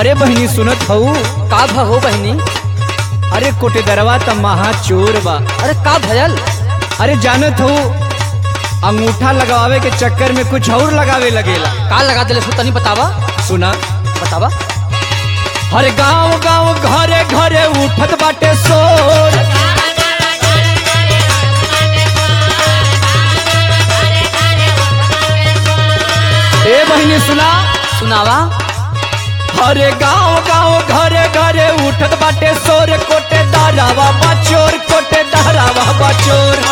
अरे बहनी सुनत हऊ? का भहो बहनी? अरे कोटेदरवा त महा चोर बा। अरे का भयल? अरे जानत हऊ अंगूठा लगावे के चक्कर में कुछ और लगावे लगेला। का लगा दिले तनी बतावा। सुना बतावा। हर गांव गांव घरे घरे उठत बाटे शोर। ए बहनी सुना। सुनावा। हरे गांव गांव घरे घरे उठत बाटे शोर। कोटेदारवा बा चोर, कोटेदारवा बा चोर।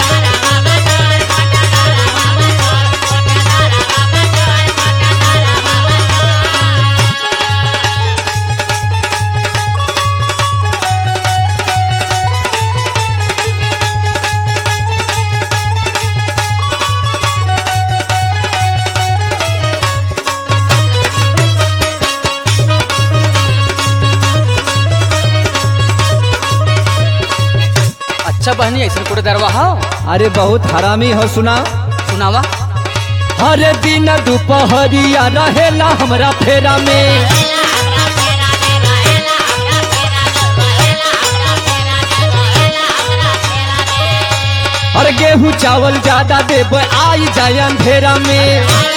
अच्छा बहनी ऐसा कोटेदारवा हो? अरे बहुत हरामी हो। सुना। सुनावा। हर दिन दोपहरिया रहेला हमरा फेरा में। हर गेहूं चावल ज्यादा देब आई जाए अंधेरा में।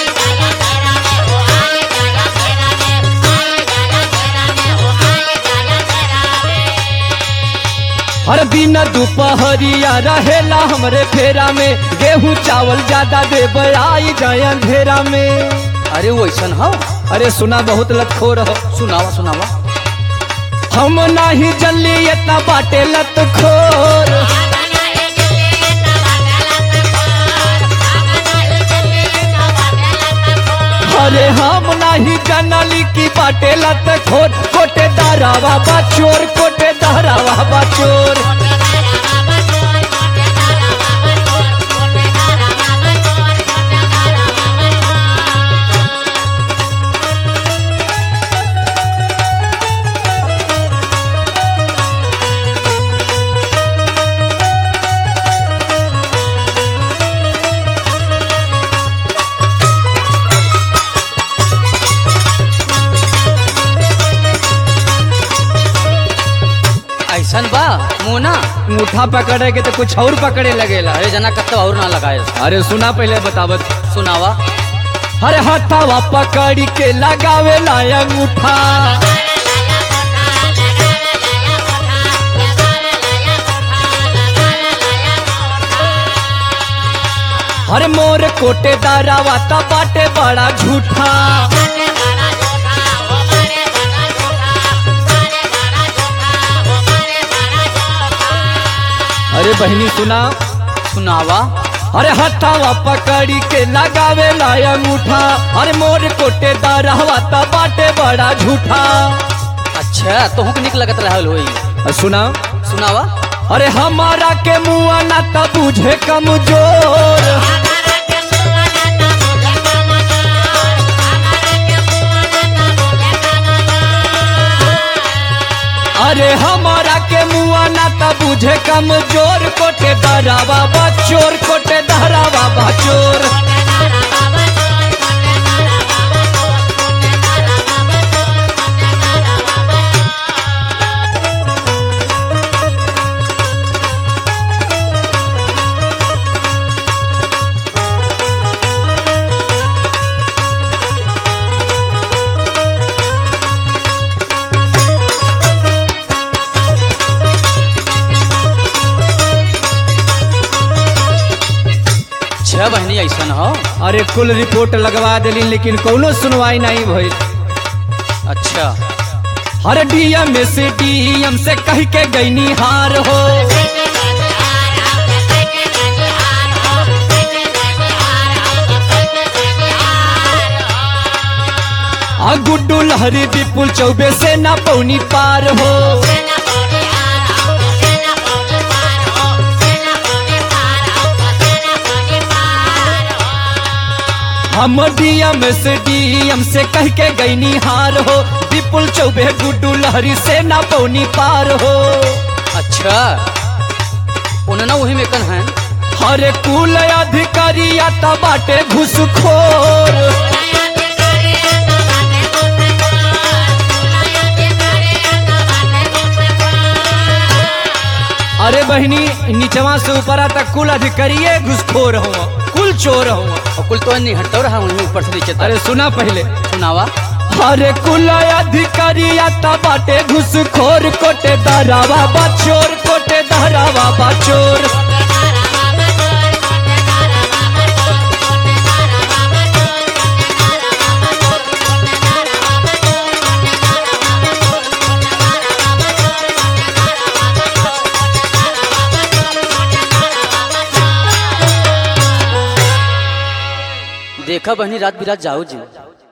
हर दिन दोपहरिया रहेला हमरे फेरा में। गेहूं चावल ज्यादा देब आई जाए अंधेरा में। अरे वो ऐसा हो? अरे सुना बहुत लतखोर हो। सुनावा सुनावा। हम नहीं जल्ली इतना बाटे लतखोर। अरे हम नहीं जनली की बाटे लतखोर। कोटेदारवा बा चोर, कोटेदारवा बा चोर। ऐसा बा मुना अंगूठा पकड़े के तो कुछ और पकड़े लगेला। अरे जना कत्तो और ना लगाए। अरे सुना पहले बतावत। सुनावा। हर हथावा पकड़ी के लगावे ला अंगूठा। हर मोर कोटेदारवा ता बाटे बड़ा झूठा। अरे बहनी सुना। सुनावा। अरे हथावा पकड़ी के लगावे ला अंगूठा। अरे मोर कोटेदारवा ता बाटे बड़ा झूठा। अच्छा तोहू के निक लगत रहल होई। सुना। सुनावा। अरे हमारा के मुआ ना ता बुझे कमजोर। अरे हमारा के मुआ ना ता बुझे कमजोर। कोटेदारवा बा चोर, कोटेदारवा बा चोर। अच्छा बहनी ऐसा हो? अरे कुल रिपोर्ट लगवा दिली लेकिन कोनो सुनवाई नहीं भइल। अच्छा। हर डीएम से डीएम से कह के गईनी हार हो। गुड्डू लहरी विपुल चौबे से ना पौनी पार हो। हम डीएम से कह के गईनी हार हो। विपुल चौबे गुड्डू लहरी से ना पौनी पार हो। अच्छा उन्हें वही में कन है। हरे कुल अधिकारी आता बाटे घुसखोर। अरे बहनी नीचवा से ऊपरा तक कुल अधिकारिये घुसखोर हुआ, कुल चोर हुआ। और कुल तो नहीं हटता रहा हूँ ऊपर से नीचे तक। अरे सुना पहले, सुनावा। अरे कुल अधिकारिया ता बाटे घुसखोर, कोटे दारावा बचोर, कोटे दारावा बचोर। देखा बहनी रात बिरात जाओ जी।